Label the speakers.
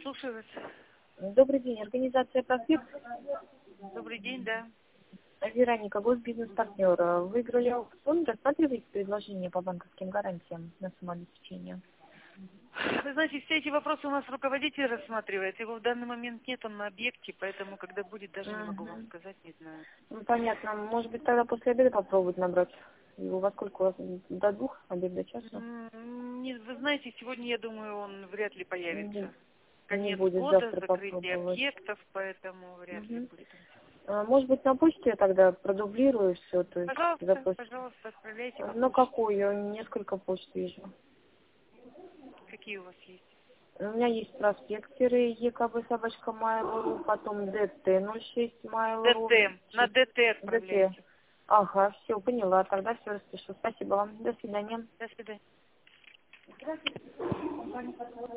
Speaker 1: слушаю вас.
Speaker 2: Добрый день, организация «Проспект».
Speaker 1: Добрый день, да.
Speaker 2: Вероника, госбизнес-партнер. Выиграли аукцион, рассматриваете предложение по банковским гарантиям на самообеспечение?
Speaker 1: Вы знаете, все эти вопросы у нас руководитель рассматривает. Его в данный момент нет, он на объекте, поэтому, когда будет, даже не могу вам сказать, не знаю.
Speaker 2: Ну, понятно. Может быть, тогда после обеда попробовать набрать? Его во сколько у вас? До 2, обед до часа?
Speaker 1: Вы знаете, сегодня, я думаю, он вряд ли появится.
Speaker 2: Не
Speaker 1: Конец
Speaker 2: будет
Speaker 1: года,
Speaker 2: завтра
Speaker 1: закрытие
Speaker 2: попробовать.
Speaker 1: объектов, поэтому вряд ли будет.
Speaker 2: Может быть, на почте я тогда продублирую все, то есть
Speaker 1: Пожалуйста,
Speaker 2: запрос.
Speaker 1: пожалуйста, отправляйте по
Speaker 2: Ну,
Speaker 1: почте.
Speaker 2: какую? Несколько почт вижу.
Speaker 1: Какие у вас есть?
Speaker 2: У меня есть проспектеры ЕКБ собачка Mail.ru, потом ДТ 06 Mail.ru.
Speaker 1: ДТ. На ДТ
Speaker 2: ДТ.
Speaker 1: отправляйте.
Speaker 2: Ага, все, поняла. Тогда все распишу. Спасибо вам. До свидания.
Speaker 1: До свидания.